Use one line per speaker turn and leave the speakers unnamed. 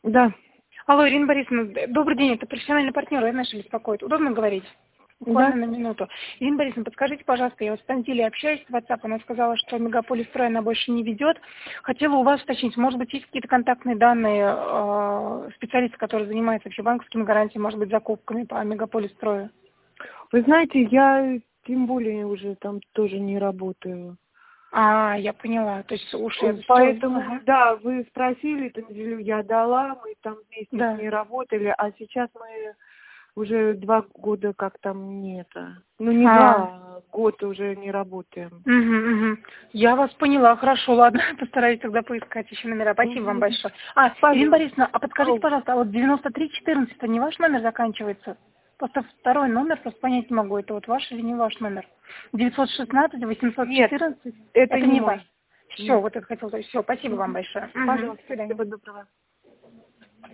Да.
Алло, Ирина Борисовна, добрый день, это профессиональный партнер, я наша беспокоит. Удобно говорить? Буквально на минуту. Ирина Борисовна, подскажите, пожалуйста, я вот с Антилией общаюсь в WhatsApp, она сказала, что Мегаполис Строй она больше не ведет. Хотела у вас уточнить, может быть, есть какие-то контактные данные специалиста, который занимается вообще банковскими гарантиями, может быть, закупками по Мегаполис Строю?
Вы знаете, я тем более уже там тоже не работаю.
Я поняла. То есть ушли.
Поэтому,
Ага.
да, вы спросили, эту неделю я дала, мы там вместе
Да.
с ней работали, а сейчас мы уже 2 года как там не это. Ну, не 2, а год уже не работаем.
Угу. Я вас поняла, хорошо, ладно, постараюсь тогда поискать еще номера. Спасибо вам большое. Ирина Борисовна, а подскажите, пожалуйста, а вот 9314, это не ваш номер заканчивается? Просто второй номер, просто понять не могу, это вот ваш или не ваш номер? 916, 814?
Нет, это не
ваш.
мой.
Все, вот это хотел сказать. Все, спасибо вам большое.
Пожалуйста,
До свидания.
всего доброго.